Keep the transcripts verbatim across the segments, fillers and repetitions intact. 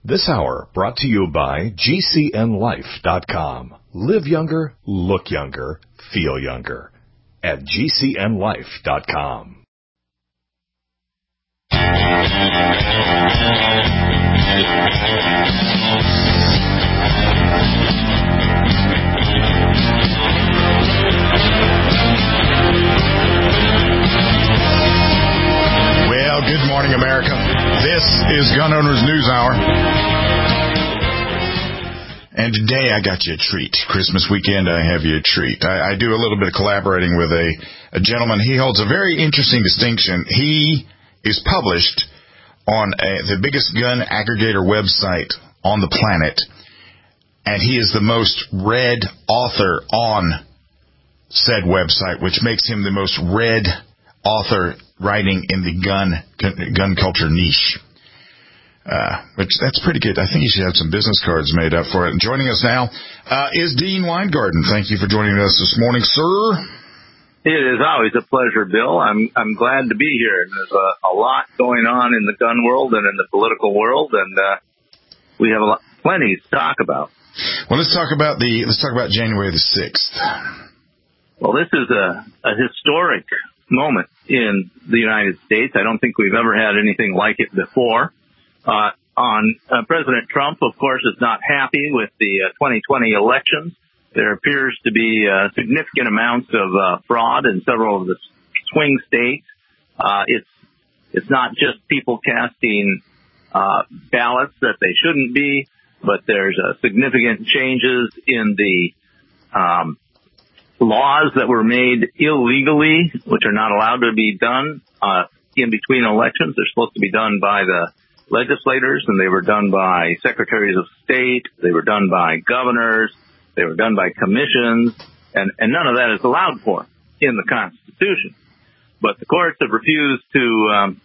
This hour brought to you by G C N life dot com. Live younger, look younger, feel younger at G C N life dot com. Well, good morning, America. This is Gun Owners News Hour. And today I got you a treat. Christmas weekend, I have you a treat. I, I do a little bit of collaborating with a, a gentleman. He holds a very interesting distinction. He is published on a, the biggest gun aggregator website on the planet, and he is the most read author on said website, which makes him the most read author writing in the gun gun culture niche. Uh, which that's pretty good. I think you should have some business cards made up for it. And joining us now uh, is Dean Weingarten. Thank you for joining us this morning, sir. It is always a pleasure, Bill. I'm I'm glad to be here. And there's a, a lot going on in the gun world and in the political world, and uh, we have a lot, plenty to talk about. Well, let's talk about the let's talk about January the sixth. Well, this is a, a historic moment in the United States. I don't think we've ever had anything like it before. Uh, on uh, President Trump, of course, is not happy with the uh, twenty twenty elections. There appears to be uh, significant amounts of uh, fraud in several of the swing states. Uh, it's it's not just people casting uh, ballots that they shouldn't be, but there's uh, significant changes in the um, laws that were made illegally, which are not allowed to be done uh, in between elections. They're supposed to be done by the legislators, and they were done by secretaries of state. They were done by governors. They were done by commissions, and, and none of that is allowed for in the Constitution. But the courts have refused to um,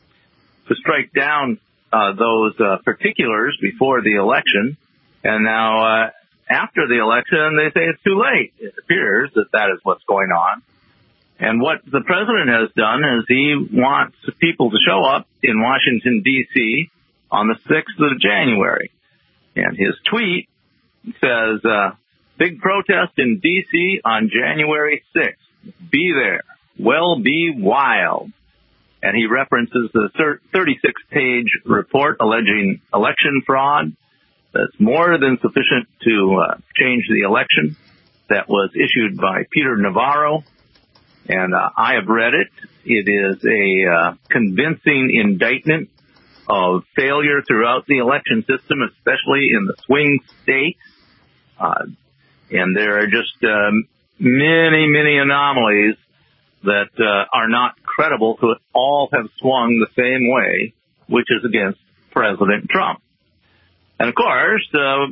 to strike down uh, those uh, particulars before the election, and now uh, after the election, they say it's too late. It appears that that is what's going on. And what the president has done is he wants people to show up in Washington, D C on the sixth of January. And his tweet says, uh, big protest in D C on January sixth. Be there. Well, be wild. And he references the thirty-six page report alleging election fraud that's more than sufficient to uh, change the election that was issued by Peter Navarro. And uh, I have read it. It is a uh, convincing indictment of failure throughout the election system, especially in the swing states. Uh, and there are just um, many, many anomalies that uh, are not credible, so all have swung the same way, which is against President Trump. And, of course, uh,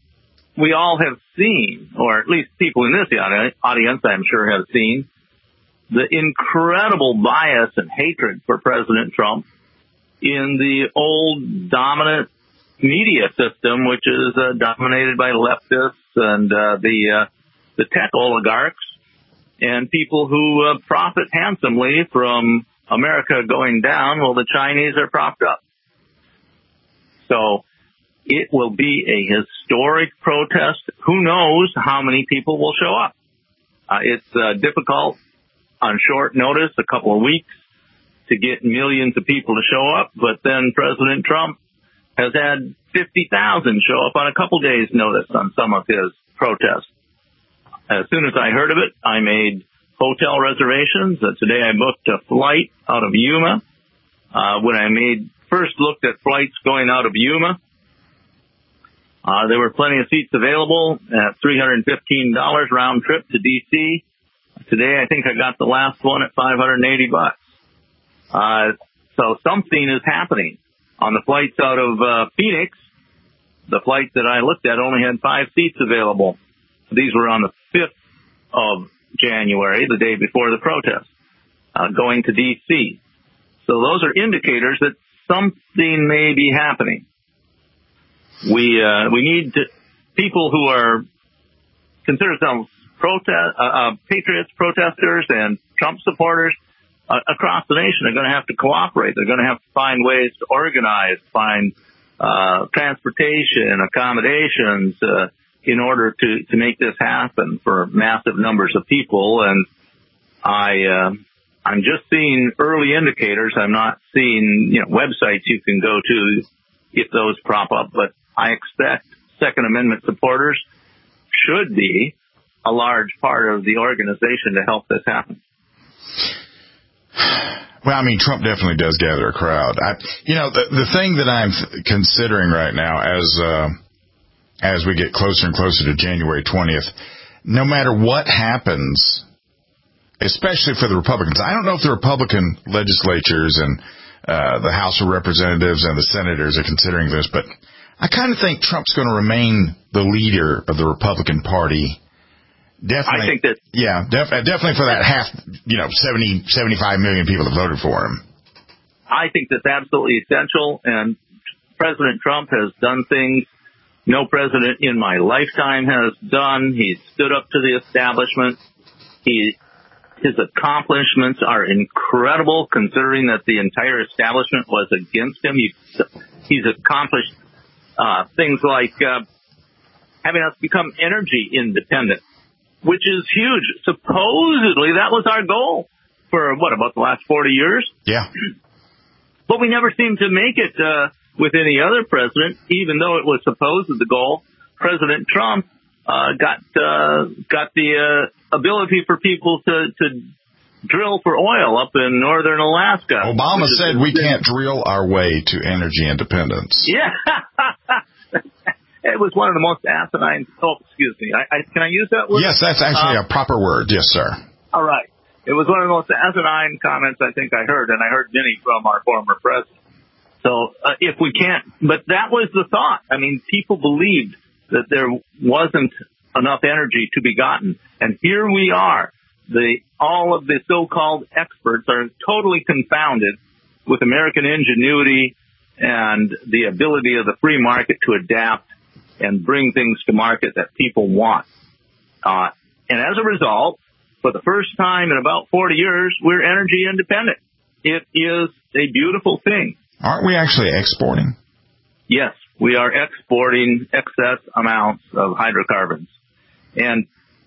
we all have seen, or at least people in this audience, I'm sure, have seen, the incredible bias and hatred for President Trump in the old dominant media system, which is uh, dominated by leftists and uh, the uh, the tech oligarchs and people who uh, profit handsomely from America going down while the Chinese are propped up. So it will be a historic protest. Who knows how many people will show up? Uh, it's uh, difficult on short notice, a couple of weeks, to get millions of people to show up. But then President Trump has had fifty thousand show up on a couple days' notice on some of his protests. As soon as I heard of it, I made hotel reservations. Uh, today I booked a flight out of Yuma. Uh, when I made first looked at flights going out of Yuma, uh, there were plenty of seats available at three hundred fifteen dollars round trip to D C. Today I think I got the last one at five hundred eighty bucks. Uh, so something is happening. On the flights out of uh, Phoenix, the flight that I looked at only had five seats available. These were on the fifth of January, the day before the protest, uh, going to D C. So those are indicators that something may be happening. We uh, we need to, people who are consider themselves protest uh, uh, patriots, protesters, and Trump supporters uh, across the nation are going to have to cooperate. They're going to have to find ways to organize, find uh, transportation, accommodations, uh, in order to, to make this happen for massive numbers of people. And I, uh, I'm just seeing early indicators. I'm not seeing, you know, websites you can go to if those prop up, but I expect Second Amendment supporters should be a large part of the organization to help this happen. Well, I mean, Trump definitely does gather a crowd. I, you know, the the thing that I'm th- considering right now, as uh, as we get closer and closer to January twentieth, no matter what happens, especially for the Republicans, I don't know if the Republican legislatures and uh, the House of Representatives and the senators are considering this, but I kind of think Trump's going to remain the leader of the Republican Party. Definitely. I think that. Yeah, def- definitely for that half, you know, seventy, seventy-five million people that voted for him. I think that's absolutely essential, and President Trump has done things no president in my lifetime has done. He's stood up to the establishment. He, his accomplishments are incredible, considering that the entire establishment was against him. He, he's accomplished uh, things like uh, having us become energy independent, which is huge. Supposedly, that was our goal for, what, about the last forty years? Yeah. But we never seemed to make it uh, with any other president, even though it was supposed the goal. President Trump uh, got uh, got the uh, ability for people to, to drill for oil up in northern Alaska. Obama said we can't drill our way to energy independence. Yeah. It was one of the most asinine, oh, excuse me, I, I, can I use that word? Yes, that's actually uh, a proper word. Yes, sir. All right. It was one of the most asinine comments I think I heard, and I heard many from our former president. So uh, if we can't, but that was the thought. I mean, people believed that there wasn't enough energy to be gotten. And here we are. The all of the so-called experts are totally confounded with American ingenuity and the ability of the free market to adapt and bring things to market that people want. Uh, and as a result, for the first time in about forty years, we're energy independent. It is a beautiful thing. Aren't we actually exporting? Yes, we are exporting excess amounts of hydrocarbons. And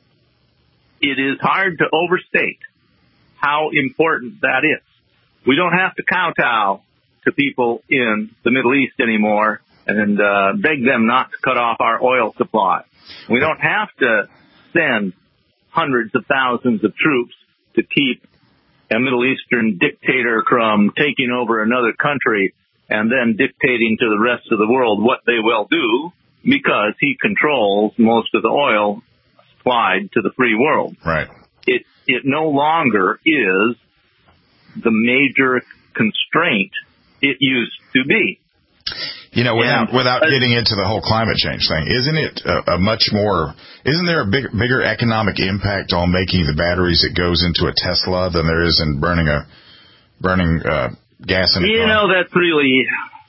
it is hard to overstate how important that is. We don't have to kowtow to people in the Middle East anymore and uh, beg them not to cut off our oil supply. We don't have to send hundreds of thousands of troops to keep a Middle Eastern dictator from taking over another country and then dictating to the rest of the world what they will do, because he controls most of the oil supplied to the free world. Right. It it no longer is the major constraint it used to be. You know, without and, without getting into the whole climate change thing, isn't it a, a much more, isn't there a big, bigger economic impact on making the batteries that goes into a Tesla than there is in burning a, burning uh, gas in a car? You know, that's really,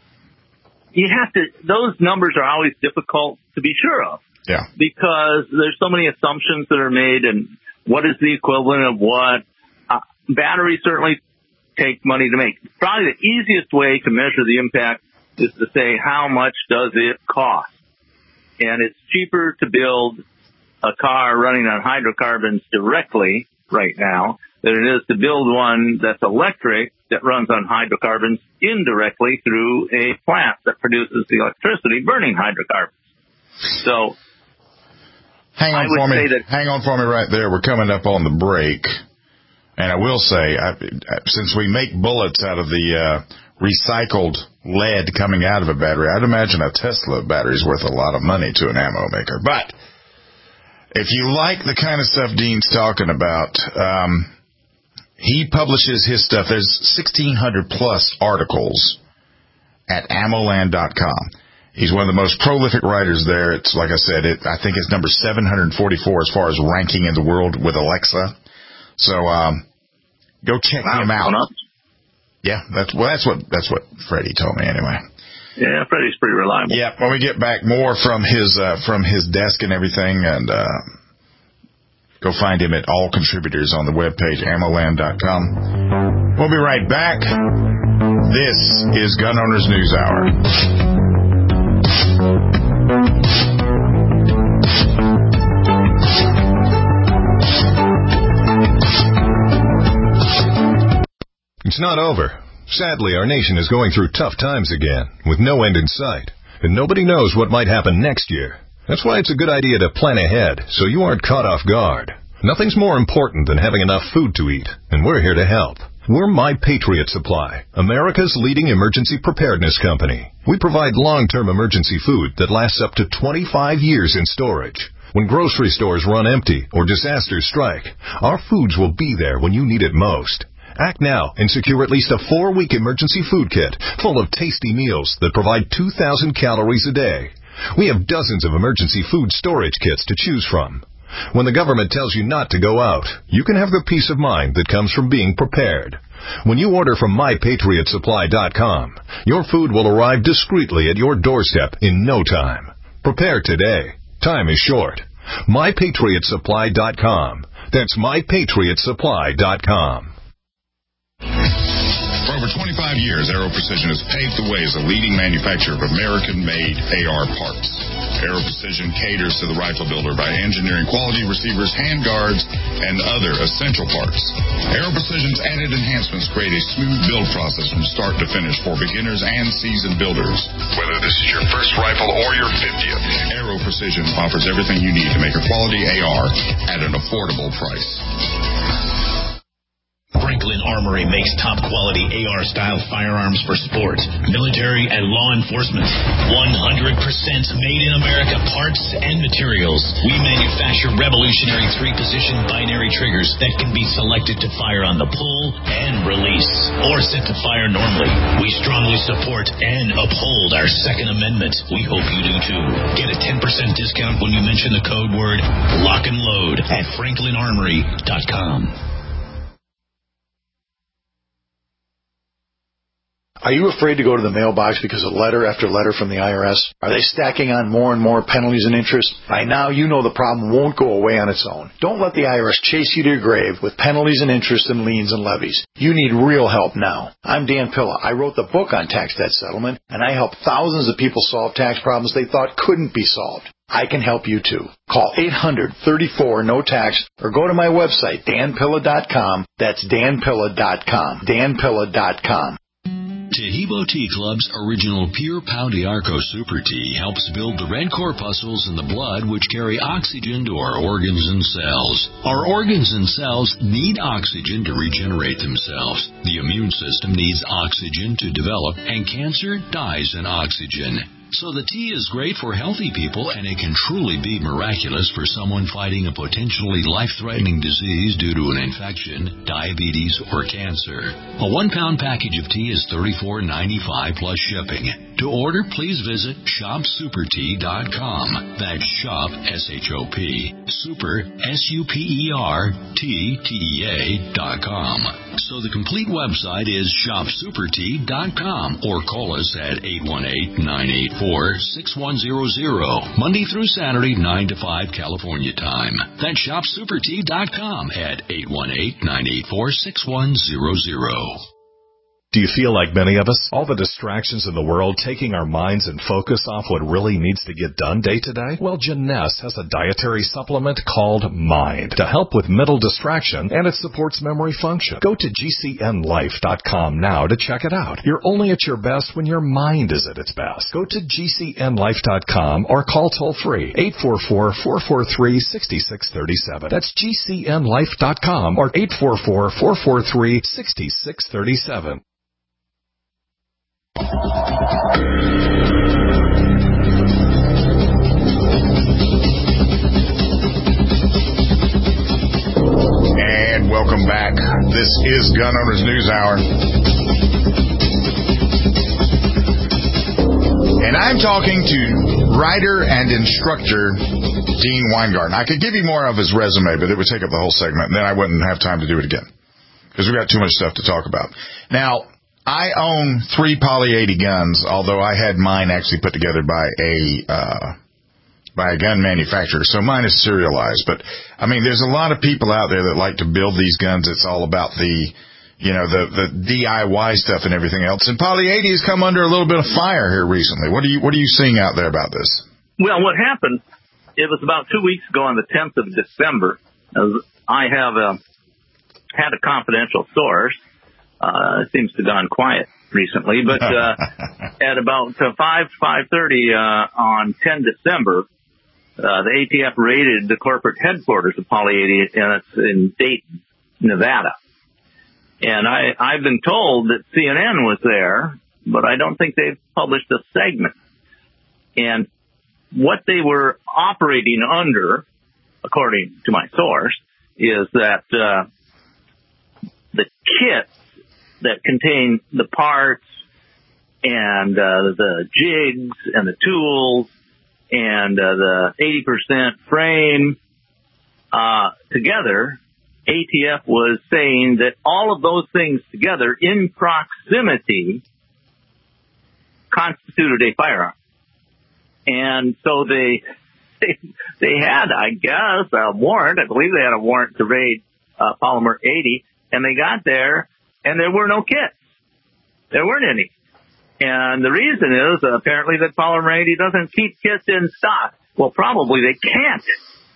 you have to, those numbers are always difficult to be sure of. Yeah. Because there's so many assumptions that are made, and what is the equivalent of what? Uh, batteries certainly take money to make. Probably the easiest way to measure the impact is to say, how much does it cost? And it's cheaper to build a car running on hydrocarbons directly right now than it is to build one that's electric that runs on hydrocarbons indirectly through a plant that produces the electricity burning hydrocarbons. So, hang on for me. That, hang on for me right there. We're coming up on the break. And I will say, I, since we make bullets out of the uh, recycled lead coming out of a battery, I'd imagine a Tesla battery is worth a lot of money to an ammo maker. But if you like the kind of stuff Dean's talking about, um, he publishes his stuff. There's sixteen hundred plus articles at ammo land dot com. He's one of the most prolific writers there. It's like I said, it, I think it's number seven hundred forty-four as far as ranking in the world with Alexa. So, um, go check wow, him out. Yeah, that's well, that's what that's what Freddie told me anyway. Yeah, Freddie's pretty reliable. Yeah, when we get back, more from his uh, from his desk and everything, and uh, go find him at all contributors on the webpage ammo land dot com. We'll be right back. This is Gun Owners News Hour. It's not over. Sadly, our nation is going through tough times again, with no end in sight, and nobody knows what might happen next year. That's why it's a good idea to plan ahead, so you aren't caught off guard. Nothing's more important than having enough food to eat, and we're here to help. We're My Patriot Supply, America's leading emergency preparedness company. We provide long-term emergency food that lasts up to twenty-five years in storage. When grocery stores run empty or disasters strike, our foods will be there when you need it most. Act now and secure at least a four-week emergency food kit full of tasty meals that provide two thousand calories a day. We have dozens of emergency food storage kits to choose from. When the government tells you not to go out, you can have the peace of mind that comes from being prepared. When you order from my patriot supply dot com, your food will arrive discreetly at your doorstep in no time. Prepare today. Time is short. my patriot supply dot com. That's my patriot supply dot com. For over twenty-five years, Aero Precision has paved the way as a leading manufacturer of American-made A R parts. Aero Precision caters to the rifle builder by engineering quality receivers, handguards, and other essential parts. Aero Precision's added enhancements create a smooth build process from start to finish for beginners and seasoned builders. Whether this is your first rifle or your fiftieth, Aero Precision offers everything you need to make a quality A R at an affordable price. Franklin Armory makes top-quality A R-style firearms for sport, military, and law enforcement. one hundred percent made in America parts and materials. We manufacture revolutionary three-position binary triggers that can be selected to fire on the pull and release, or set to fire normally. We strongly support and uphold our Second Amendment. We hope you do too. Get a ten percent discount when you mention the code word lock and load at franklin armory dot com. Are you afraid to go to the mailbox because of letter after letter from the I R S? Are they stacking on more and more penalties and interest? By now, you know the problem won't go away on its own. Don't let the I R S chase you to your grave with penalties and interest and liens and levies. You need real help now. I'm Dan Pilla. I wrote the book on tax debt settlement, and I help thousands of people solve tax problems they thought couldn't be solved. I can help you too. Call eight hundred, thirty-four, no tax or go to my website, dan pilla dot com. That's dan pilla dot com. dan pilla dot com. Tahibo Tea Club's original Pure Pau d'Arco Super Tea helps build the red corpuscles in the blood which carry oxygen to our organs and cells. Our organs and cells need oxygen to regenerate themselves. The immune system needs oxygen to develop, and cancer dies in oxygen. So the tea is great for healthy people, and it can truly be miraculous for someone fighting a potentially life-threatening disease due to an infection, diabetes, or cancer. A one-pound package of tea is thirty-four ninety-five plus shipping. To order, please visit shop super tea dot com. That's shop, S H O P, super, S U P E R, T, T E A dot com. So the complete website is shop super tea dot com, or call us at eight one eight, nine eight four, six one zero zero, Monday through Saturday, nine to five California time. That's shop super tea dot com at eight one eight, nine eight four, six one zero zero. Do you feel like many of us? All the distractions in the world taking our minds and focus off what really needs to get done day to day? Well, Jeunesse has a dietary supplement called Mind to help with mental distraction, and it supports memory function. Go to G C N life dot com now to check it out. You're only at your best when your mind is at its best. Go to G C N life dot com or call toll free eight four four, four four three, six six three seven. That's G C N life dot com or eight four four, four four three, six six three seven. And welcome back. This is Gun Owners News Hour. And I'm talking to writer and instructor Dean Weingarten. I could give you more of his resume, but it would take up the whole segment, and then I wouldn't have time to do it again because we've got too much stuff to talk about. Now, I own three Poly eighty guns, although I had mine actually put together by a uh, by a gun manufacturer, so mine is serialized. But, I mean, there's a lot of people out there that like to build these guns. It's all about the, you know, the, the D I Y stuff and everything else. And Poly eighty has come under a little bit of fire here recently. What are you What are you seeing out there about this? Well, what happened, it was about two weeks ago on the tenth of December. I have a, had a confidential source Uh, it seems to have gone quiet recently, but uh, at about uh, five, five thirty uh, on the tenth of December, uh, the A T F raided the corporate headquarters of Poly eighty, and it's in Dayton, Nevada. And I, I've been told that C N N was there, but I don't think they've published a segment. And what they were operating under, according to my source, is that uh, the kits that contain the parts and uh, the jigs and the tools and uh, the eighty percent frame uh, together, A T F was saying that all of those things together in proximity constituted a firearm. And so they, they, they had, I guess, a warrant. I believe they had a warrant to raid uh, Polymer eighty, and they got there, and there were no kits. There weren't any. And the reason is uh, apparently that Polymer eighty doesn't keep kits in stock. Well, probably they can't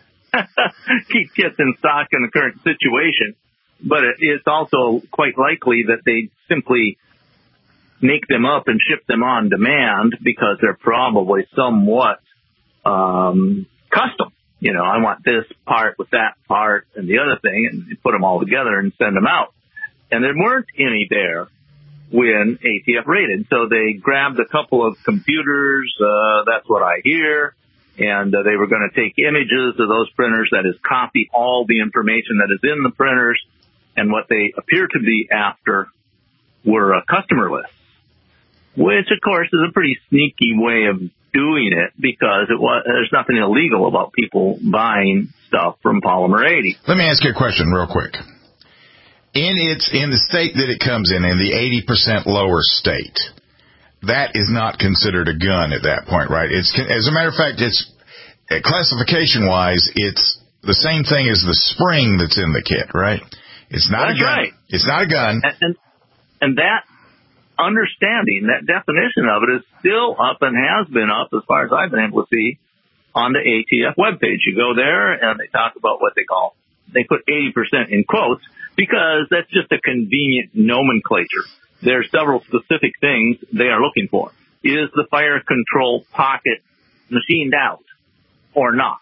keep kits in stock in the current situation. But it, it's also quite likely that they simply make them up and ship them on demand because they're probably somewhat um, custom. You know, I want this part with that part and the other thing, and you put them all together and send them out. And there weren't any there when A T F raided. So they grabbed a couple of computers, uh, that's what I hear, and uh, they were going to take images of those printers, that is, copy all the information that is in the printers, and what they appear to be after were uh, customer lists, which, of course, is a pretty sneaky way of doing it because it was, there's nothing illegal about people buying stuff from Polymer eighty. Let me ask you a question real quick. In its, in the state that it comes in, in the eighty percent lower state, that is not considered a gun at that point, right? It's, as a matter of fact, it's, classification-wise, it's the same thing as the spring that's in the kit, right? It's not That's a gun. Right. It's not a gun. And, and, and that understanding, that definition of it is still up and has been up as far as I've been able to see on the A T F webpage. You go there and they talk about what they call, they put eighty percent in quotes because that's just a convenient nomenclature. There are several specific things they are looking for. Is the fire control pocket machined out or not?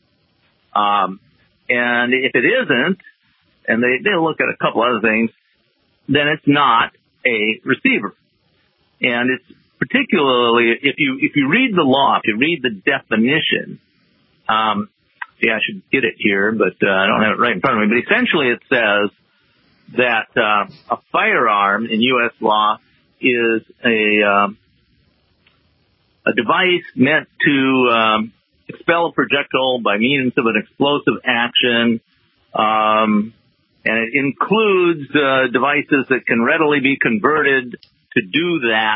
Um, and if it isn't, and they, they look at a couple other things, then it's not a receiver. And it's particularly, if you, if you read the law, if you read the definition, um, yeah, I should get it here, but uh, I don't have it right in front of me. But essentially it says that uh, a firearm in U S law is a, um, a device meant to um, expel a projectile by means of an explosive action, um, and it includes uh, devices that can readily be converted to do that,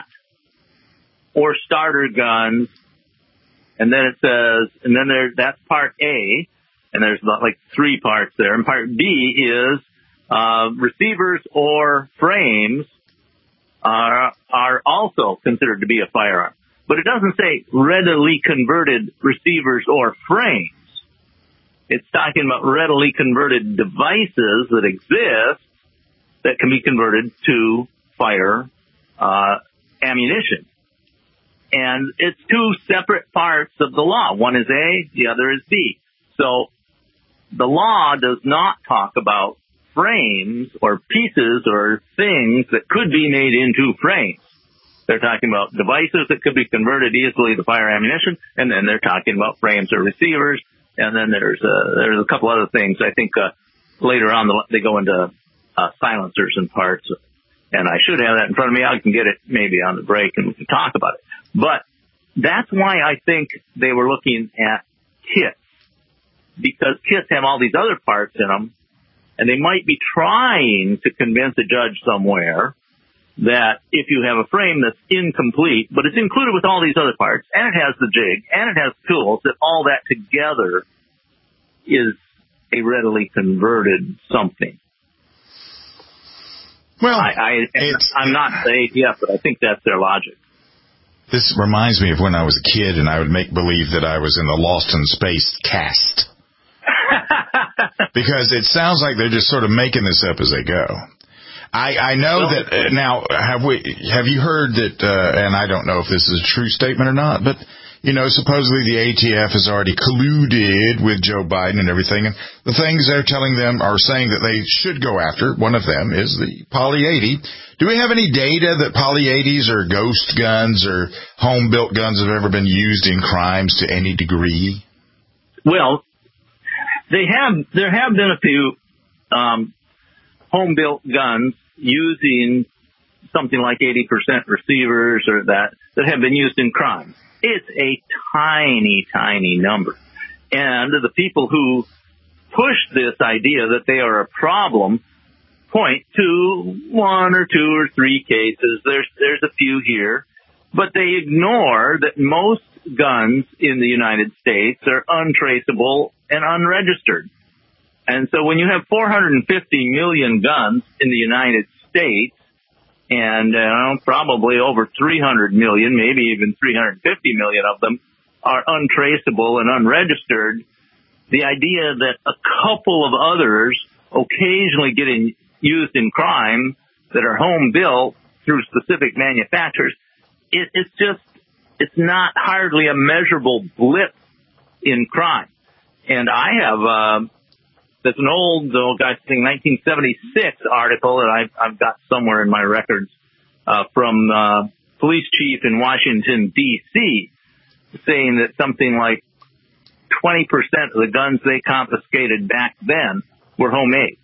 or starter guns. And then it says, and then there, that's part A, and there's about like three parts there. And part B is uh, receivers or frames are are also considered to be a firearm. But it doesn't say readily converted receivers or frames. It's talking about readily converted devices that exist that can be converted to fire uh, ammunition. And it's two separate parts of the law. One is A, the other is B. So the law does not talk about frames or pieces or things that could be made into frames. They're talking about devices that could be converted easily to fire ammunition, and then they're talking about frames or receivers. And then there's a, there's a couple other things. I think uh, later on the, they go into uh, silencers and parts. And I should have that in front of me. I can get it maybe on the break and we can talk about it. But that's why I think they were looking at kits, because kits have all these other parts in them, and they might be trying to convince a judge somewhere that if you have a frame that's incomplete, but it's included with all these other parts, and it has the jig, and it has tools, that all that together is a readily converted something. Well, I, I, I'm not the A T F, but I think that's their logic. This reminds me of when I was a kid and I would make believe that I was in the Lost in Space cast. Because it sounds like they're just sort of making this up as they go. I, I know that uh, now. Have we? Have you heard that? Uh, and I don't know if this is a true statement or not, but you know, supposedly the A T F has already colluded with Joe Biden and everything. And the things they're telling them are saying that they should go after. One of them is the Poly eighty. Do we have any data that Poly eighties or ghost guns or home built guns have ever been used in crimes to any degree? Well, they have. There have been a few um, home built guns using something like eighty percent receivers or that, that have been used in crime. It's a tiny, tiny number. And the people who push this idea that they are a problem point to one or two or three cases. There's, there's a few here, but they ignore that most guns in the United States are untraceable and unregistered. And so when you have four hundred fifty million guns in the United States, and uh, probably over three hundred million, maybe even three hundred fifty million of them are untraceable and unregistered, the idea that a couple of others occasionally get in, used in crime that are home built through specific manufacturers, it, it's just, it's not hardly a measurable blip in crime. And I have, uh, There's an old, old I think nineteen seventy-six article that I've, I've got somewhere in my records uh, from uh, police chief in Washington, D C, saying that something like twenty percent of the guns they confiscated back then were homemade.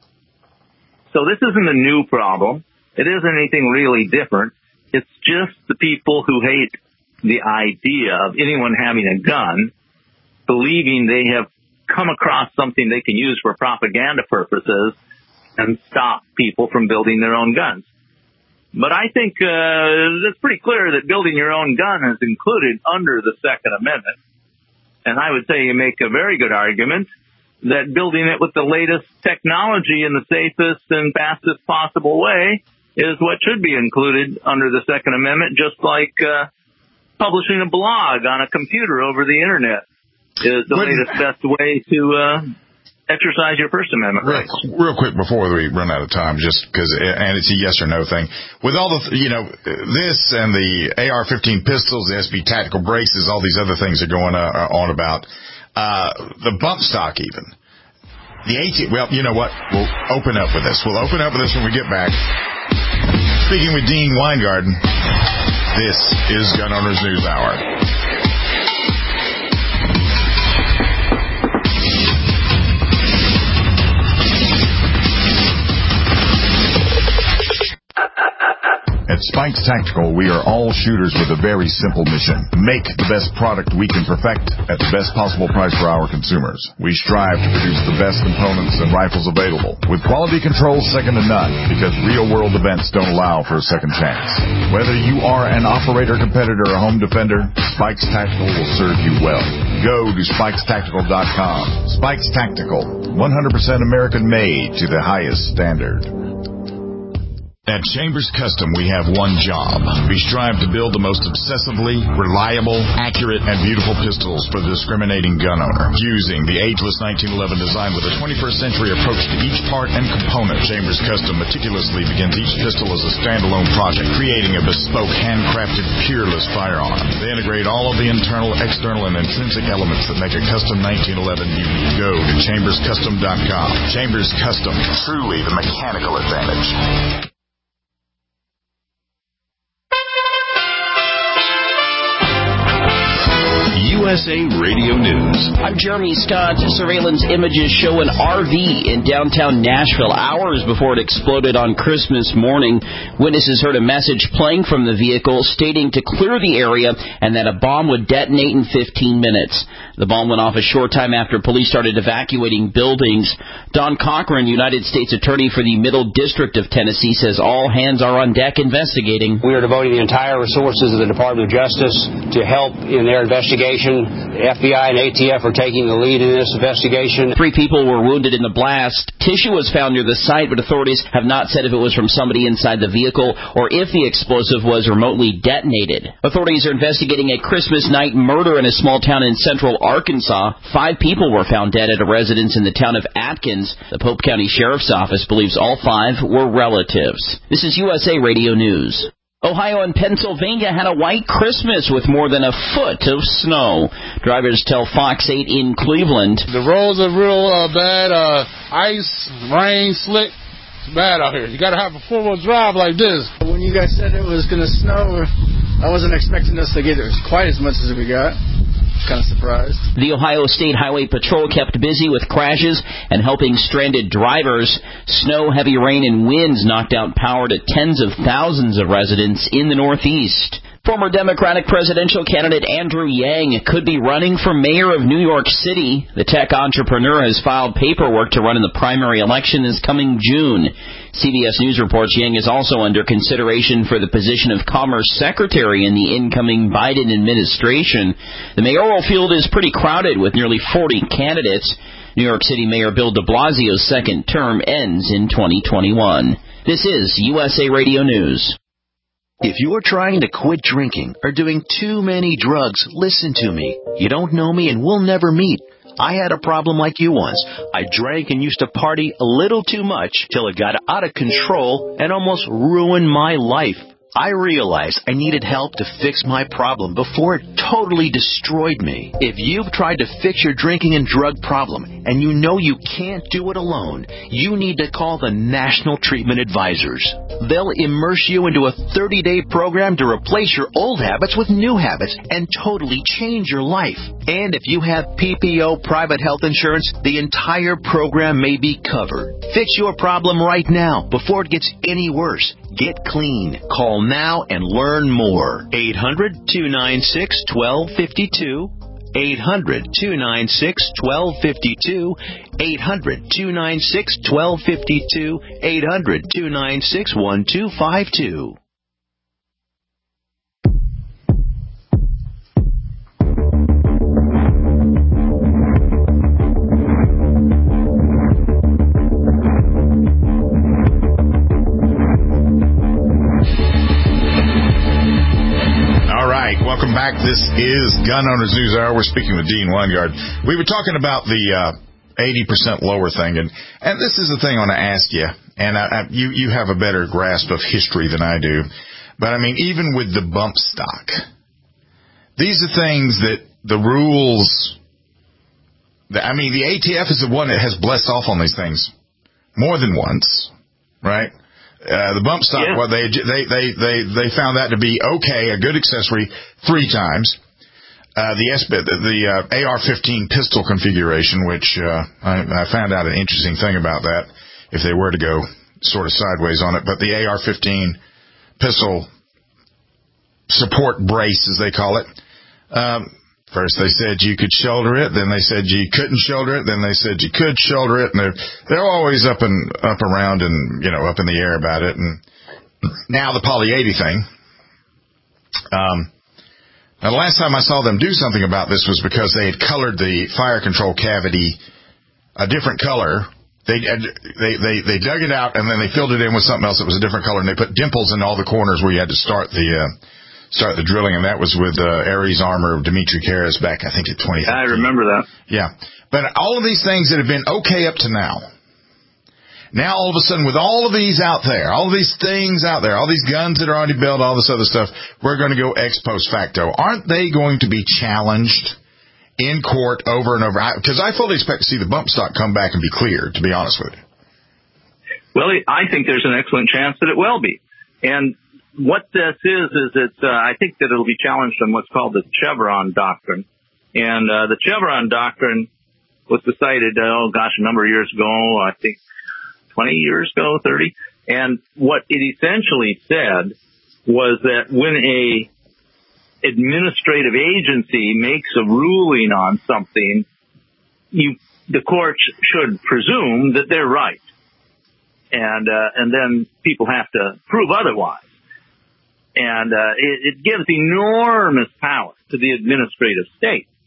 So this isn't a new problem. It isn't anything really different. It's just the people who hate the idea of anyone having a gun, believing they have come across something they can use for propaganda purposes and stop people from building their own guns. But I think uh, it's pretty clear that building your own gun is included under the Second Amendment. And I would say you make a very good argument that building it with the latest technology in the safest and fastest possible way is what should be included under the Second Amendment, just like uh, publishing a blog on a computer over the Internet is the latest best way to uh, exercise your First Amendment rights. Real quick before we run out of time, just because, and it's a yes or no thing. With all the, you know, this and the A R fifteen pistols, the S B tactical braces, all these other things are going uh, on about, uh, the bump stock even. The AT, well, you know what? We'll open up with this. We'll open up with this when we get back. Speaking with Dean Weingarten, this is Gun Owners News Hour. At Spikes Tactical, we are all shooters with a very simple mission. Make the best product we can perfect at the best possible price for our consumers. We strive to produce the best components and rifles available, with quality control second to none, because real-world events don't allow for a second chance. Whether you are an operator, competitor, or home defender, Spikes Tactical will serve you well. Go to spikes tactical dot com. Spikes Tactical, one hundred percent American-made to the highest standard. At Chambers Custom, we have one job. We strive to build the most obsessively reliable, accurate, and beautiful pistols for the discriminating gun owner. Using the ageless nineteen eleven design with a twenty-first century approach to each part and component, Chambers Custom meticulously begins each pistol as a standalone project, creating a bespoke, handcrafted, peerless firearm. They integrate all of the internal, external, and intrinsic elements that make a custom nineteen eleven unique. Go to chambers custom dot com. Chambers Custom, truly the mechanical advantage. U S A Radio News. I'm Jeremy Scott. Surveillance images show an R V in downtown Nashville hours before it exploded on Christmas morning. Witnesses heard a message playing from the vehicle stating to clear the area and that a bomb would detonate in fifteen minutes. The bomb went off a short time after police started evacuating buildings. Don Cochran, United States Attorney for the Middle District of Tennessee, says all hands are on deck investigating. We are devoting the entire resources of the Department of Justice to help in their investigation again. The F B I and A T F are taking the lead in this investigation. Three people were wounded in the blast. Tissue was found near the site, but authorities have not said if it was from somebody inside the vehicle or if the explosive was remotely detonated. Authorities are investigating a Christmas night murder in a small town in central Arkansas. Five people were found dead at a residence in the town of Atkins. The Pope County Sheriff's Office believes all five were relatives. This is U S A Radio News. Ohio and Pennsylvania had a white Christmas with more than a foot of snow. Drivers tell Fox eight in Cleveland. The roads are real uh, bad. Uh, ice, rain, slick. It's bad out here. You got to have a four-wheel drive like this. When you guys said it was going to snow, I wasn't expecting us to get quite as much as we got. Kind of surprised. The Ohio State Highway Patrol kept busy with crashes and helping stranded drivers. Snow, heavy rain, and winds knocked out power to tens of thousands of residents in the Northeast. Former Democratic presidential candidate Andrew Yang could be running for mayor of New York City. The tech entrepreneur has filed paperwork to run in the primary election this coming June. C B S News reports Yang is also under consideration for the position of Commerce Secretary in the incoming Biden administration. The mayoral field is pretty crowded with nearly forty candidates. New York City Mayor Bill de Blasio's second term ends in twenty twenty-one. This is U S A Radio News. If you're trying to quit drinking or doing too many drugs, listen to me. You don't know me and we'll never meet. I had a problem like you once. I drank and used to party a little too much till it got out of control and almost ruined my life. I realized I needed help to fix my problem before it totally destroyed me. If you've tried to fix your drinking and drug problem and you know you can't do it alone, you need to call the National Treatment Advisors. They'll immerse you into a thirty-day program to replace your old habits with new habits and totally change your life. And if you have P P O private health insurance, the entire program may be covered. Fix your problem right now before it gets any worse. Get clean. Call now and learn more. eight hundred, two nine six, one two five two. eight hundred, two nine six, one two five two. eight hundred, two nine six, one two five two. eight hundred, two nine six, one two five two. Welcome back. This is Gun Owners News Hour. We're speaking with Dean Weingard. We were talking about the uh, eighty percent lower thing, and, and this is the thing I want to ask you, and I, I, you, you have a better grasp of history than I do, but I mean, even with the bump stock, these are things that the rules, that, I mean, the A T F is the one that has blessed off on these things more than once, right? Uh, the bump stock, yeah. well, they, they, they, they, they found that to be okay, a good accessory, three times. Uh, the S B, the, the uh, A R fifteen pistol configuration, which, uh, I, I found out an interesting thing about that, if they were to go sort of sideways on it, but the A R fifteen pistol support brace, as they call it, um, first they said you could shoulder it, then they said you couldn't shoulder it, then they said you could shoulder it, and they're, they're always up and up around and, you know, up in the air about it. And now the Poly eighty thing. Um, now the last time I saw them do something about this was because they had colored the fire control cavity a different color. They, they, they, they dug it out and then they filled it in with something else that was a different color, and they put dimples in all the corners where you had to start the, uh, start the drilling, and that was with uh, Ares Armor of Dimitri Karas back, I think, at twenty fifteen. I remember that. Yeah. But all of these things that have been okay up to now, now all of a sudden with all of these out there, all of these things out there, all these guns that are already built, all this other stuff, we're going to go ex post facto. Aren't they going to be challenged in court over and over? Because I fully expect to see the bump stock come back and be cleared, to be honest with you. Well, I think there's an excellent chance that it will be. And what this is, is it's, uh, I think that it'll be challenged on what's called the Chevron doctrine. And, uh, the Chevron doctrine was decided, uh, oh gosh, a number of years ago, I think twenty years ago, thirty. And what it essentially said was that when a administrative agency makes a ruling on something, you, the courts should presume that they're right. And, uh, and then people have to prove otherwise. And uh, it, it gives enormous power to the administrative state.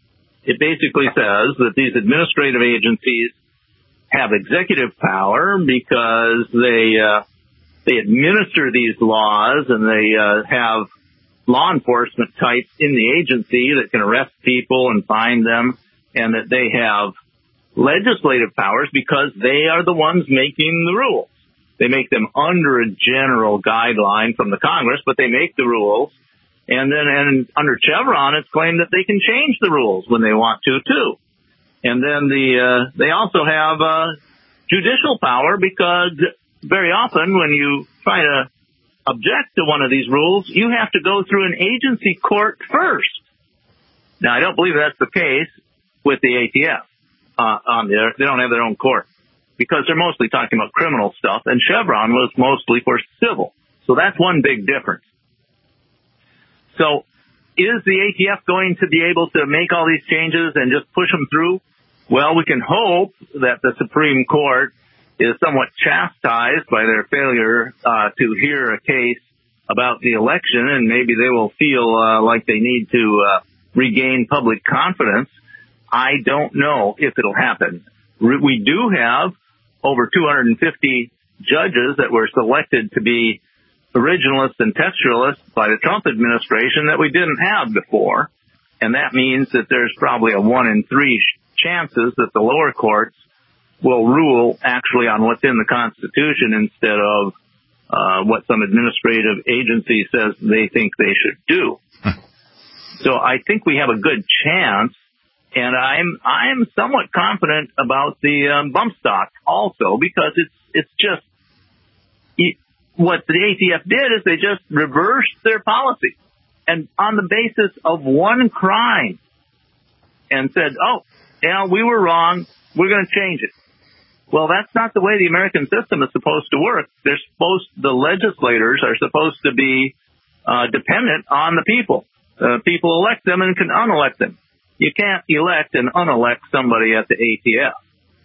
It basically says that these administrative agencies have executive power because they uh, they administer these laws, and they uh, have law enforcement types in the agency that can arrest people and find them, and that they have legislative powers because they are the ones making the rules. They make them under a general guideline from the Congress, but they make the rules. And then and under Chevron, it's claimed that they can change the rules when they want to, too. And then the uh, they also have uh, judicial power because very often when you try to object to one of these rules, you have to go through an agency court first. Now, I don't believe that's the case with the A T F. Uh, on there, they don't have their own court because they're mostly talking about criminal stuff, and Chevron was mostly for civil. So that's one big difference. So is the A T F going to be able to make all these changes and just push them through? Well, we can hope that the Supreme Court is somewhat chastised by their failure uh, to hear a case about the election, and maybe they will feel uh, like they need to uh, regain public confidence. I don't know if it'll happen. We do have over two hundred fifty judges that were selected to be originalists and textualists by the Trump administration that we didn't have before. And that means that there's probably a one in three chances that the lower courts will rule actually on what's in the Constitution instead of uh, what some administrative agency says they think they should do. So I think we have a good chance, and I'm I'm somewhat confident about the um, bump stock also because it's it's just it, what the A T F did is they just reversed their policy, and on the basis of one crime, and said, oh, yeah, we were wrong, we're going to change it. Well, that's not the way the American system is supposed to work. They're supposed, the legislators are supposed to be uh, dependent on the people. Uh, people elect them and can unelect them. You can't elect and unelect somebody at the A T F.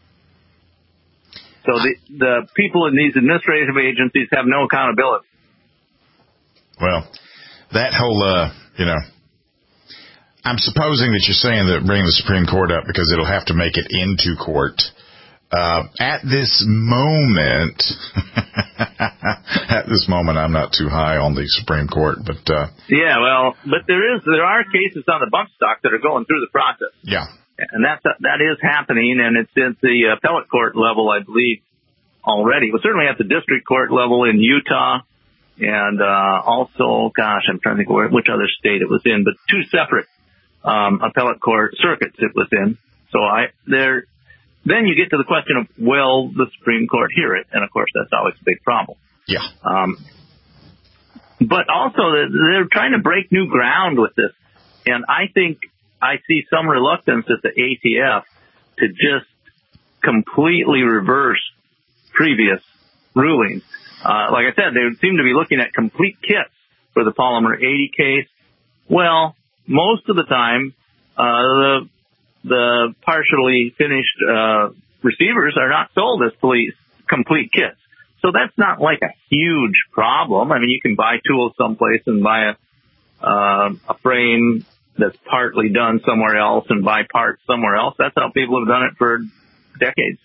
So the, the people in these administrative agencies have no accountability. Well, that whole, uh, you know, I'm supposing that you're saying that bringing the Supreme Court up because it'll have to make it into court. Uh, at this moment, at this moment, I'm not too high on the Supreme Court, but, uh. Yeah, well, but there is, there are cases on the bump stock that are going through the process. Yeah. And that's, that is happening, and it's at the appellate court level, I believe, already. But certainly at the district court level in Utah, and, uh, also, gosh, I'm trying to think where, which other state it was in, but two separate, um, appellate court circuits it was in. So I, there, Then you get to the question of, will the Supreme Court hear it? And, of course, that's always a big problem. Yeah. Um, but also, they're trying to break new ground with this. And I think I see some reluctance at the A T F to just completely reverse previous rulings. Uh, like I said, they seem to be looking at complete kits for the Polymer eighty case. Well, most of the time, uh, the the partially finished uh receivers are not sold as police complete kits. So that's not like a huge problem. I mean, you can buy tools someplace and buy a uh, a frame that's partly done somewhere else and buy parts somewhere else. That's how people have done it for decades.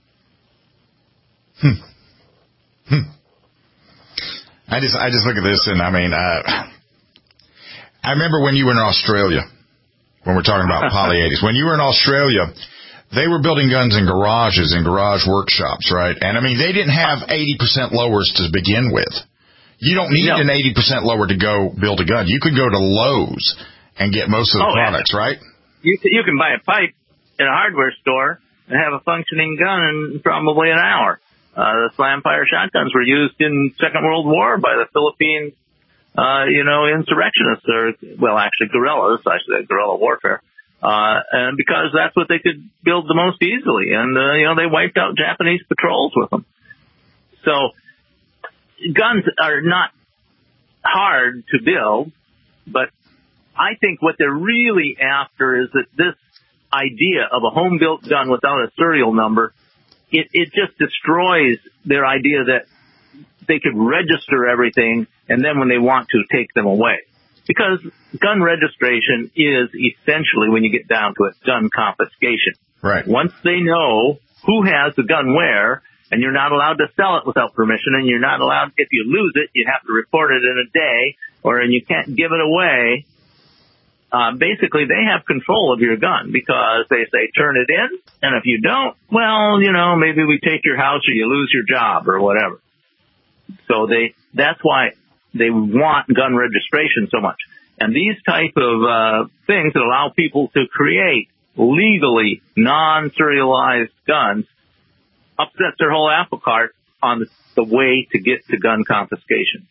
Hmm. Hmm. I just I just look at this and I mean, uh, I remember when you were in Australia. When we're talking about poly eighties. When you were in Australia, they were building guns in garages and garage workshops, right? And, I mean, they didn't have eighty percent lowers to begin with. You don't need no. an eighty percent lower to go build a gun. You could go to Lowe's and get most of the oh, products, yeah. right? You, you can buy a pipe in a hardware store and have a functioning gun in probably an hour. Uh, the Slamfire shotguns were used in Second World War by the Philippine Uh, you know, insurrectionists, or, well, actually guerrillas, I should say, guerrilla warfare, uh, and because that's what they could build the most easily. And, uh, you know, they wiped out Japanese patrols with them. So guns are not hard to build, but I think what they're really after is that this idea of a home-built gun without a serial number, it, it just destroys their idea that they could register everything, and then when they want to, take them away. Because gun registration is essentially, when you get down to it, gun confiscation. Right. Once they know who has the gun where, and you're not allowed to sell it without permission, and you're not allowed, if you lose it, you have to report it in a day, or and you can't give it away. Uh, basically, they have control of your gun because they say, turn it in, and if you don't, well, you know, maybe we take your house or you lose your job or whatever. So they, that's why they want gun registration so much. And these type of uh, things that allow people to create legally non-serialized guns upsets their whole apple cart on the, the way to get to gun confiscation.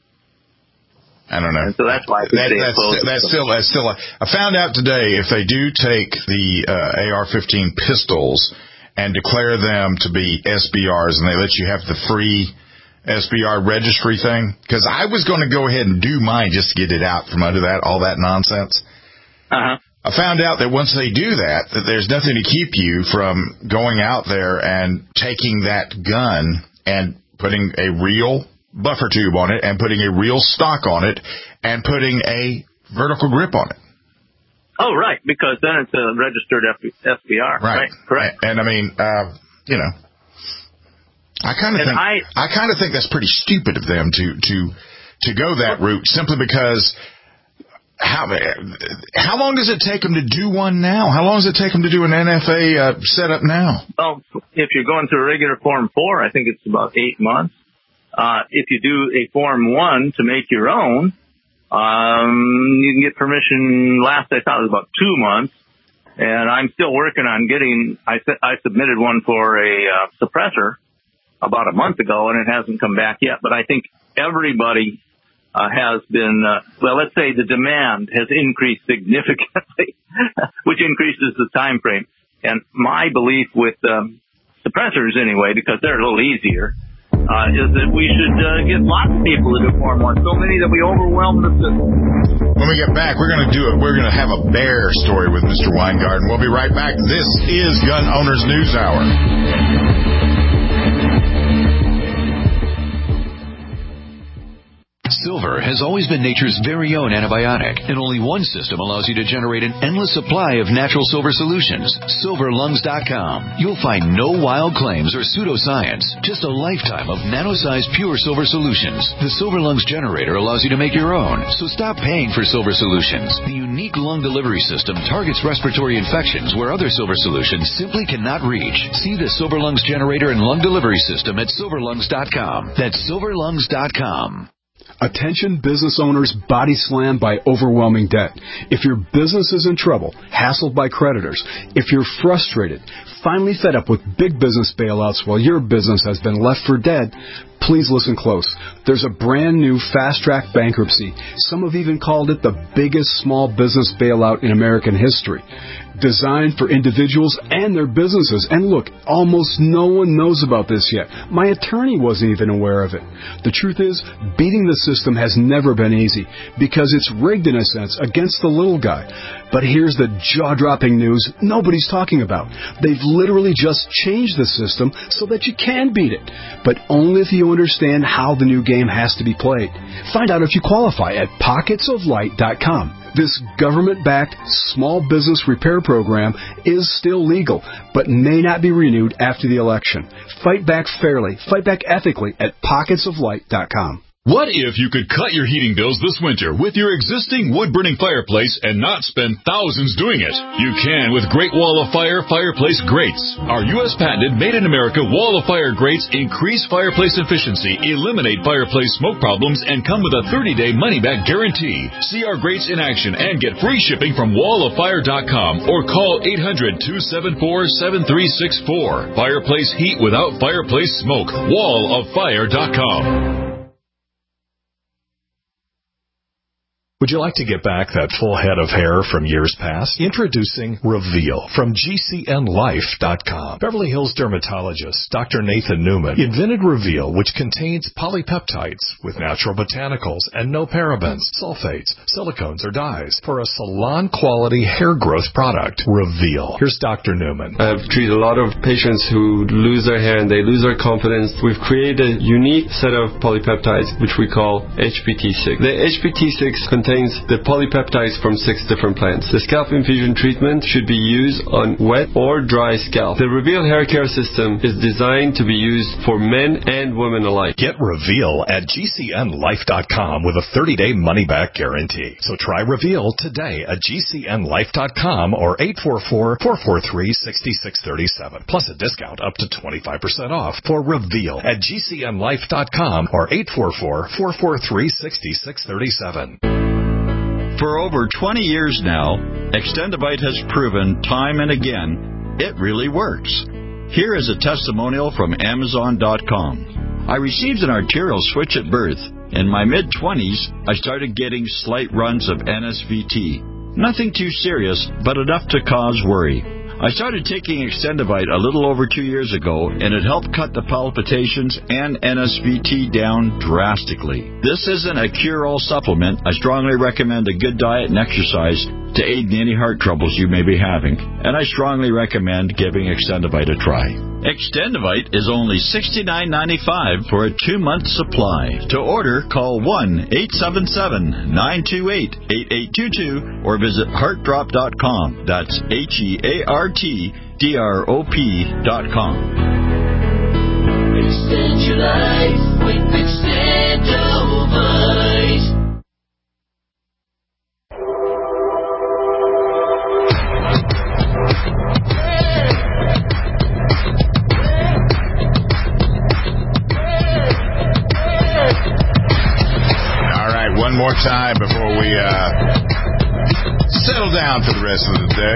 I don't know. And so that's why I think that, they that's, oppose that's still that's still. I found out today if they do take the uh, A R fifteen pistols and declare them to be S B Rs, and they let you have the free S B R registry thing, because I was going to go ahead and do mine just to get it out from under that all that nonsense. Uh huh. I found out that once they do that, that there's nothing to keep you from going out there and taking that gun and putting a real buffer tube on it and putting a real stock on it and putting a vertical grip on it. Oh, right, because then it's a registered S B R. Right. Right. Correct. And, I mean, uh, you know, I kind of think I, I kind of think that's pretty stupid of them to to to go that route simply because how how long does it take them to do one now? How long does it take them to do an N F A uh, setup now? Well, if you're going through a regular Form four, I think it's about eight months. Uh, if you do a Form one to make your own, um, you can get permission. Last I thought it was about two months, and I'm still working on getting. I I submitted one for a uh, suppressor about a month ago, and it hasn't come back yet. But I think everybody uh, has been. Uh, well, let's say the demand has increased significantly, which increases the time frame. And my belief with um, suppressors, anyway, because they're a little easier. Uh, is that we should uh, get lots of people to do Form one, so many that we overwhelm the system. When we get back, we're going to do it. We're going to have a bear story with Mister Weingarten. We'll be right back. This is Gun Owners News Hour. Silver has always been nature's very own antibiotic, and only one system allows you to generate an endless supply of natural silver solutions. silver lungs dot com. You'll find no wild claims or pseudoscience, just a lifetime of nano-sized pure silver solutions. The Silver Lungs generator allows you to make your own, so stop paying for silver solutions. The unique lung delivery system targets respiratory infections where other silver solutions simply cannot reach. See the Silver Lungs generator and lung delivery system at silver lungs dot com. That's silver lungs dot com. Attention business owners body slammed by overwhelming debt. If your business is in trouble, hassled by creditors, if you're frustrated, finally fed up with big business bailouts while your business has been left for dead, please listen close. There's a brand new fast-track bankruptcy. Some have even called it the biggest small business bailout in American history. Designed for individuals and their businesses. And look, almost no one knows about this yet. My attorney wasn't even aware of it. The truth is, beating the system has never been easy because it's rigged in a sense against the little guy. But here's the jaw-dropping news nobody's talking about. They've literally just changed the system so that you can beat it, but only if you understand how the new game has to be played. Find out if you qualify at pockets of light dot com. This government-backed small business repair program is still legal, but may not be renewed after the election. Fight back fairly, fight back ethically at pockets of light dot com. What if you could cut your heating bills this winter with your existing wood-burning fireplace and not spend thousands doing it? You can with Great Wall of Fire Fireplace Grates. Our U S patented made-in-America Wall of Fire grates increase fireplace efficiency, eliminate fireplace smoke problems, and come with a thirty-day money-back guarantee. See our grates in action and get free shipping from wall of fire dot com or call eight hundred, two seven four, seven three six four. Fireplace heat without fireplace smoke. wall of fire dot com. Would you like to get back that full head of hair from years past? Introducing Reveal from G C N life dot com. Beverly Hills dermatologist Doctor Nathan Newman invented Reveal, which contains polypeptides with natural botanicals and no parabens, sulfates, silicones, or dyes for a salon-quality hair growth product. Reveal. Here's Doctor Newman. I've treated a lot of patients who lose their hair and they lose their confidence. We've created a unique set of polypeptides, which we call H P T six. The H P T six contains contains the polypeptides from six different plants. The scalp infusion treatment should be used on wet or dry scalp. The Reveal hair care system is designed to be used for men and women alike. Get Reveal at G C N life dot com with a thirty-day money-back guarantee. So try Reveal today at G C N life dot com or eight four four, four four three, six six three seven. Plus a discount up to twenty-five percent off for Reveal at G C N life dot com or eight four four, four four three, six six three seven. For over twenty years now, Extendivite has proven time and again it really works. Here is a testimonial from Amazon dot com. I received an arterial switch at birth. In my mid-twenties, I started getting slight runs of N S V T. Nothing too serious, but enough to cause worry. I started taking Extendivite a little over two years ago, and it helped cut the palpitations and N S V T down drastically. This isn't a cure-all supplement. I strongly recommend a good diet and exercise to aid in any heart troubles you may be having, and I strongly recommend giving Extendivite a try. Extendivite is only sixty-nine ninety-five for a two-month supply. To order, call one eight seven seven, nine two eight, eight eight two two or visit heart drop dot com. That's H E A R T D R O P dot com. Extend your life with Extendivite. One more time before we uh, settle down for the rest of the day.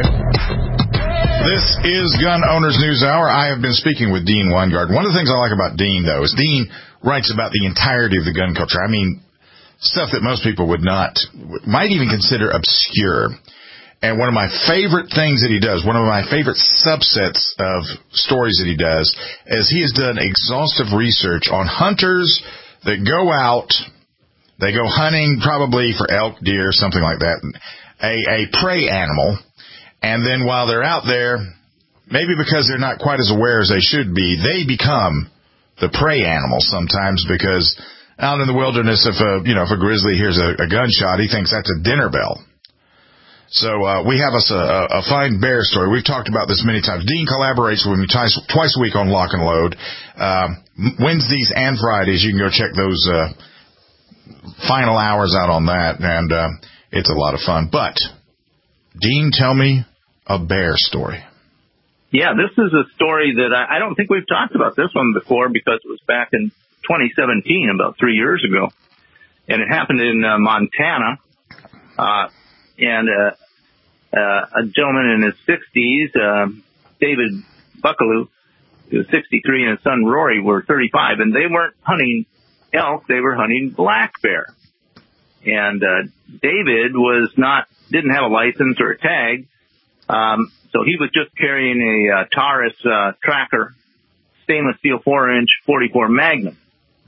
This is Gun Owners News Hour. I have been speaking with Dean Weingarten. One of the things I like about Dean, though, is Dean writes about the entirety of the gun culture. I mean, stuff that most people would not, might even consider obscure. And one of my favorite things that he does, one of my favorite subsets of stories that he does, is he has done exhaustive research on hunters that go out. They go hunting probably for elk, deer, something like that, a, a prey animal, and then while they're out there, maybe because they're not quite as aware as they should be, they become the prey animal sometimes because out in the wilderness, if a, you know, if a grizzly hears a, a gunshot, he thinks that's a dinner bell. So uh, we have us a, a fine bear story. We've talked about this many times. Dean collaborates with me twice, twice a week on Lock and Load. Uh, Wednesdays and Fridays, you can go check those uh final hours out on that, and uh, it's a lot of fun. But, Dean, tell me a bear story. Yeah, this is a story that I, I don't think we've talked about this one before because it was back in twenty seventeen, about three years ago. And it happened in uh, Montana. Uh, and uh, uh, a gentleman in his sixties, uh, David Buckaloo, who was sixty-three, and his son Rory were thirty-five, and they weren't hunting elk, they were hunting black bear. And uh, David was not, didn't have a license or a tag, um, so he was just carrying a uh, Taurus uh, tracker, stainless steel four inch forty-four Magnum.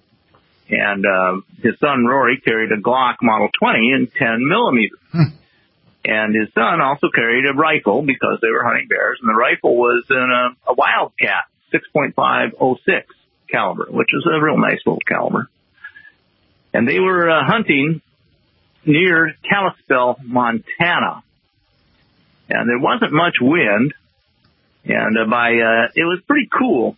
And uh, his son Rory carried a Glock Model twenty in ten millimeter. Hmm. And his son also carried a rifle because they were hunting bears, and the rifle was in a, a Wildcat six point five oh six caliber, which is a real nice little caliber. And they were uh, hunting near Kalispell, Montana. And there wasn't much wind, and uh, by uh, it was pretty cool.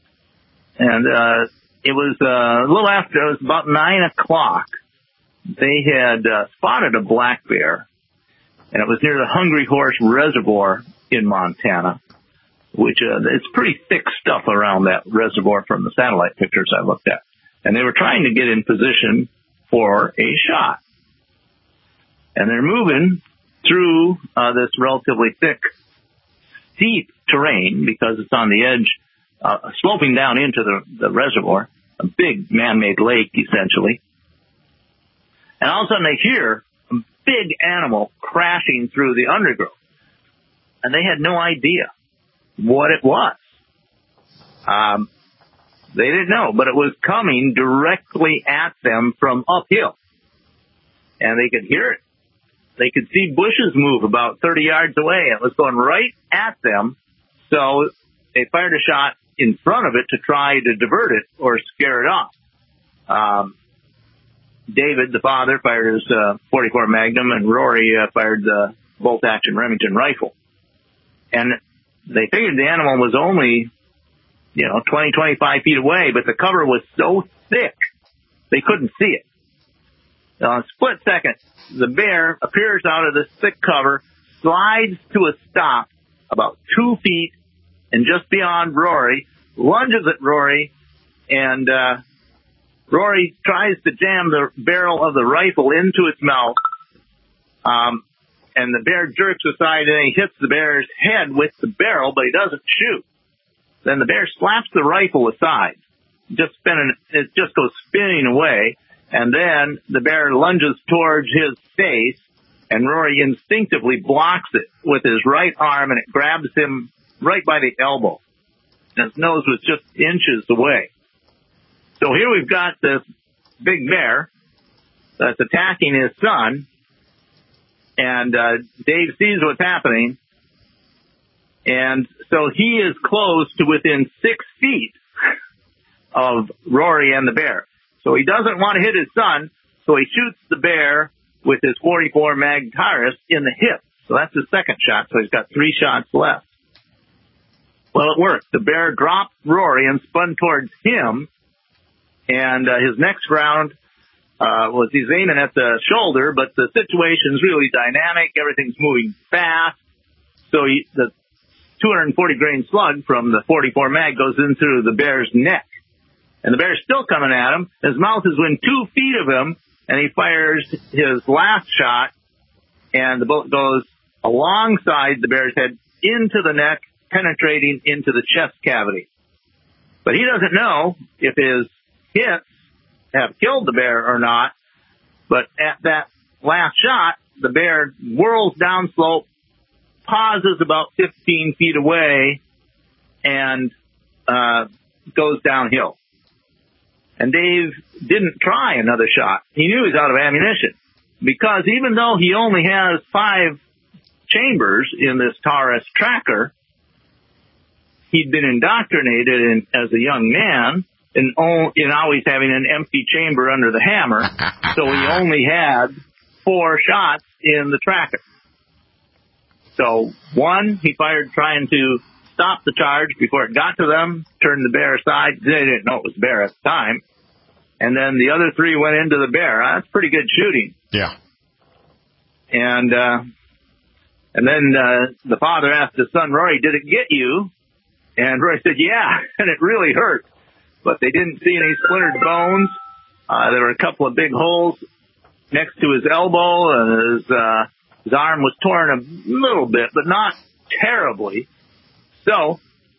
And uh, it was uh, a little after, it was about nine o'clock. They had uh, spotted a black bear, and it was near the Hungry Horse Reservoir in Montana, which uh, it's pretty thick stuff around that reservoir from the satellite pictures I looked at. And they were trying to get in position for a shot. And they're moving through uh, this relatively thick, steep terrain because it's on the edge, uh, sloping down into the, the reservoir, a big man-made lake, essentially. And all of a sudden they hear a big animal crashing through the undergrowth. And they had no idea what it was. Um, they didn't know, but it was coming directly at them from uphill. And they could hear it. They could see bushes move about thirty yards away. It was going right at them. So they fired a shot in front of it to try to divert it or scare it off. Um, David, the father, fired his uh, forty-four Magnum, and Rory uh, fired the bolt-action Remington rifle. And they figured the animal was only, you know, twenty, twenty-five feet away, but the cover was so thick they couldn't see it. Now, in a split second, the bear appears out of this thick cover, slides to a stop about two feet and just beyond Rory, lunges at Rory, and uh, Rory tries to jam the barrel of the rifle into its mouth, um, and the bear jerks aside and he hits the bear's head with the barrel, but he doesn't shoot. Then the bear slaps the rifle aside, just spinning, it just goes spinning away, and then the bear lunges towards his face, and Rory instinctively blocks it with his right arm, and it grabs him right by the elbow. And his nose was just inches away. So here we've got this big bear that's attacking his son, and uh, Dave sees what's happening, and so he is close to within six feet of Rory and the bear. So he doesn't want to hit his son, so he shoots the bear with his forty-four Mag Taurus in the hip. So that's his second shot, so he's got three shots left. Well, it worked. The bear dropped Rory and spun towards him, and uh, his next round uh, was he's aiming at the shoulder, but the situation's really dynamic. Everything's moving fast. So he, the two hundred forty grain slug from the forty-four Mag goes into the bear's neck. And the bear's still coming at him. His mouth is within two feet of him, and he fires his last shot, and the bullet goes alongside the bear's head into the neck, penetrating into the chest cavity. But he doesn't know if his hits have killed the bear or not, but at that last shot, the bear whirls downslope, pauses about fifteen feet away, and uh goes downhill. And Dave didn't try another shot. He knew he was out of ammunition, because even though he only has five chambers in this Taurus tracker, he'd been indoctrinated in, as a young man in, in always having an empty chamber under the hammer, so he only had four shots in the tracker. So one, he fired trying to stop the charge before it got to them, turned the bear aside. They didn't know it was a bear at the time. And then the other three went into the bear. That's pretty good shooting. Yeah. And uh, and then uh, the father asked his son, Rory, did it get you? And Rory said, yeah, and it really hurt. But they didn't see any splintered bones. Uh, there were a couple of big holes next to his elbow, and his, uh, his arm was torn a little bit, but not terribly. So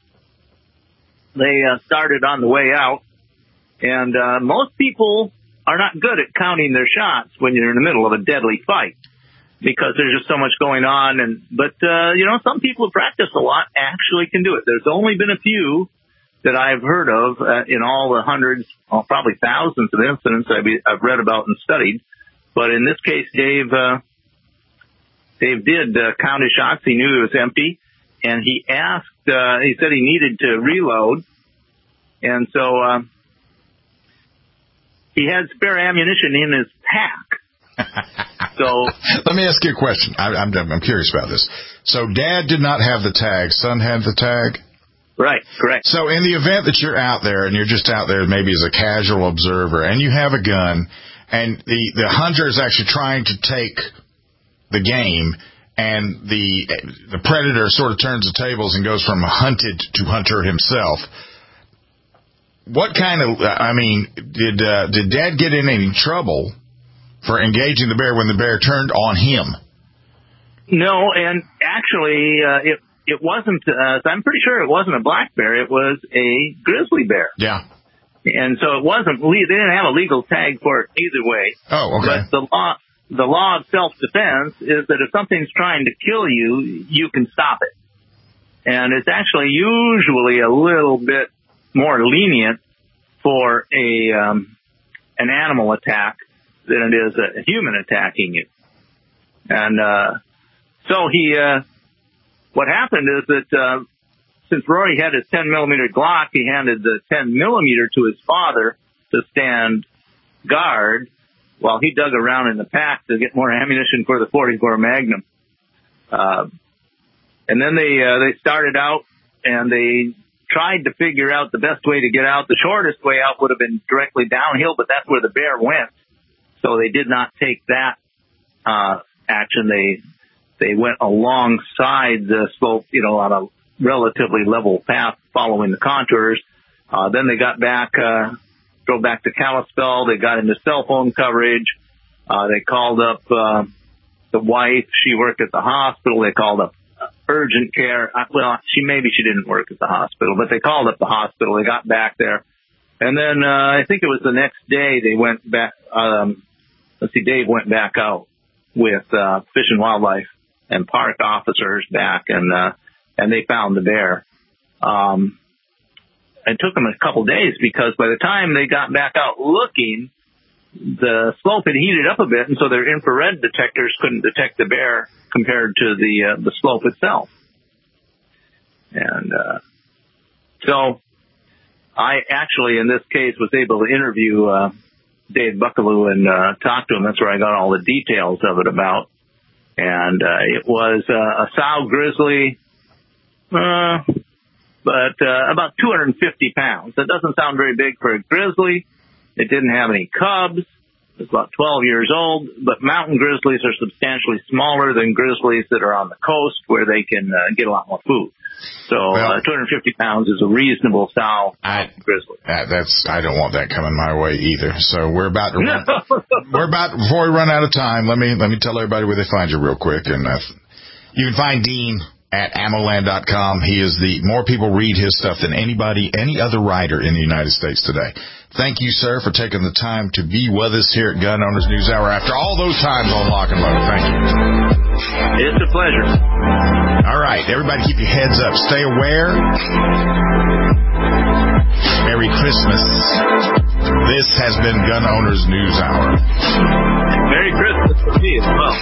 they uh, started on the way out, and uh, most people are not good at counting their shots when you're in the middle of a deadly fight, because there's just so much going on. And but uh, you know, some people who practice a lot actually can do it. There's only been a few that I've heard of uh, in all the hundreds, well, probably thousands of incidents I've, I've read about and studied. But in this case, Dave uh, Dave did uh, count his shots. He knew it was empty. And he asked, uh, he said he needed to reload. And so, uh, he had spare ammunition in his pack. So, let me ask you a question. I, I'm, I'm curious about this. So dad did not have the tag. Son had the tag? Right, correct. So in the event that you're out there and you're just out there maybe as a casual observer and you have a gun and the, the hunter is actually trying to take the game, and the the predator sort of turns the tables and goes from hunted to hunter himself. What kind of, I mean, did uh, did Dad get in any trouble for engaging the bear when the bear turned on him? No, and actually, uh, it it wasn't. Uh, I'm pretty sure it wasn't a black bear. It was a grizzly bear. Yeah. And so it wasn't. They didn't have a legal tag for it either way. Oh, okay. But the law. The law of self-defense is that if something's trying to kill you, you can stop it. And it's actually usually a little bit more lenient for a um, an animal attack than it is a human attacking you. And uh, so he, uh, what happened is that uh, since Rory had his ten millimeter Glock, he handed the ten millimeter to his father to stand guard. Well, he dug around in the pack to get more ammunition for the forty-four Magnum. Uh, and then they, uh, they started out and they tried to figure out the best way to get out. The shortest way out would have been directly downhill, but that's where the bear went. So they did not take that, uh, action. They, they went alongside the slope, you know, on a relatively level path following the contours. Uh, then they got back, uh, drove back to Kalispell. They got into cell phone coverage. Uh, they called up, uh, the wife. She worked at the hospital. They called up urgent care. Well, she, maybe she didn't work at the hospital, but they called up the hospital. They got back there. And then, uh, I think it was the next day they went back, um, let's see, Dave went back out with, uh, Fish and Wildlife and park officers back and, uh, and they found the bear. Um, it took them a couple days because by the time they got back out looking, the slope had heated up a bit, and so their infrared detectors couldn't detect the bear compared to the uh, the slope itself. And uh, so I actually, in this case, was able to interview uh, Dave Buckaloo and uh, talk to him. That's where I got all the details of it about. And uh, it was uh, a sow grizzly, uh, but uh, about two hundred fifty pounds. That doesn't sound very big for a grizzly. It didn't have any cubs. It was about twelve years old, but mountain grizzlies are substantially smaller than grizzlies that are on the coast where they can uh, get a lot more food. So well, uh, two hundred fifty pounds is a reasonable sow I, grizzly. Uh, that's I don't want that coming my way either. So we're about to run, we're about before we run out of time. Let me let me tell everybody where they find you real quick, and uh, you can find Dean at ammoland dot com. He is the more people read his stuff than anybody, any other writer in the United States today. Thank you, sir, for taking the time to be with us here at Gun Owners News Hour after all those times on Lock and Load. Thank you. It's a pleasure. All right, everybody keep your heads up. Stay aware. Merry Christmas. This has been Gun Owners News Hour. Merry Christmas for me as well.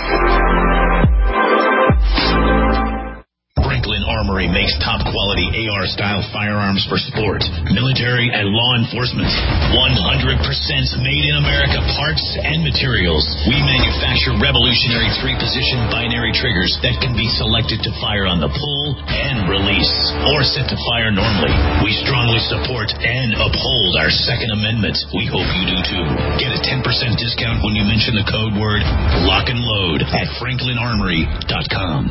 Franklin Armory makes top-quality A R-style firearms for sport, military, and law enforcement. one hundred percent made in America parts and materials. We manufacture revolutionary three-position binary triggers that can be selected to fire on the pull and release, or set to fire normally. We strongly support and uphold our Second Amendment. We hope you do too. Get a ten percent discount when you mention the code word Lock and Load at franklin armory dot com.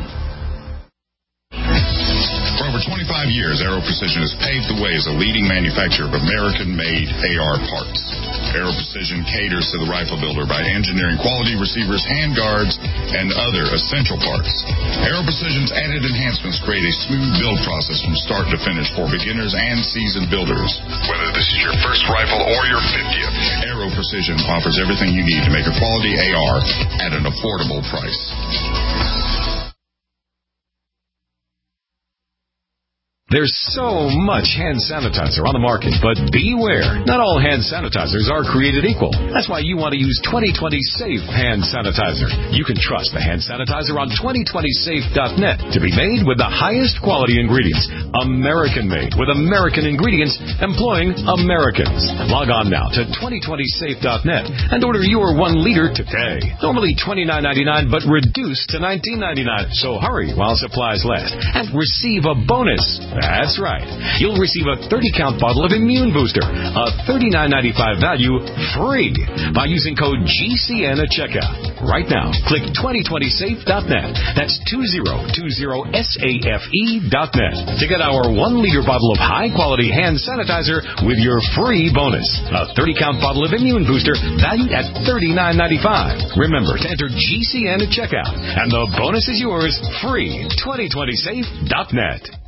For over twenty-five years, Aero Precision has paved the way as a leading manufacturer of American-made A R parts. Aero Precision caters to the rifle builder by engineering quality receivers, handguards, and other essential parts. Aero Precision's added enhancements create a smooth build process from start to finish for beginners and seasoned builders. Whether this is your first rifle or your fiftieth, Aero Precision offers everything you need to make a quality A R at an affordable price. There's so much hand sanitizer on the market, but beware. Not all hand sanitizers are created equal. That's why you want to use twenty twenty Safe Hand Sanitizer. You can trust the hand sanitizer on twenty twenty safe dot net to be made with the highest quality ingredients. American-made with American ingredients employing Americans. Log on now to twenty twenty safe dot net and order your one liter today. Normally twenty-nine ninety-nine, but reduced to nineteen ninety-nine. So hurry while supplies last and receive a bonus. That's right. You'll receive a thirty count bottle of Immune Booster, a thirty-nine ninety-five value, free by using code G C N at checkout. Right now, click twenty twenty safe dot net. That's two zero two zero safe dot net to get our one liter bottle of high-quality hand sanitizer with your free bonus. A thirty count bottle of Immune Booster valued at thirty-nine ninety-five. Remember to enter G C N at checkout, and the bonus is yours free. twenty twenty safe dot net.